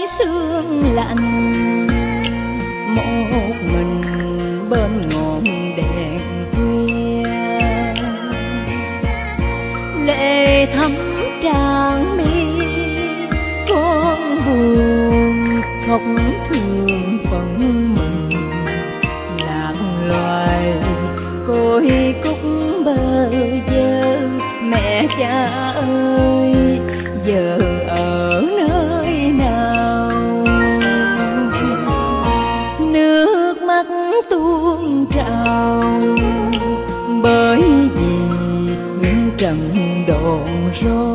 sương lạnh, một mình bên ngọn đèn khuya. Lệ thấm tràn mi, con buồn khóc thương phận mình. Lạc loài côi cúc bơ vơ, mẹ cha ơi giờ ở nơi nào? Nước mắt tuôn trào bởi vì những trận đòn roi.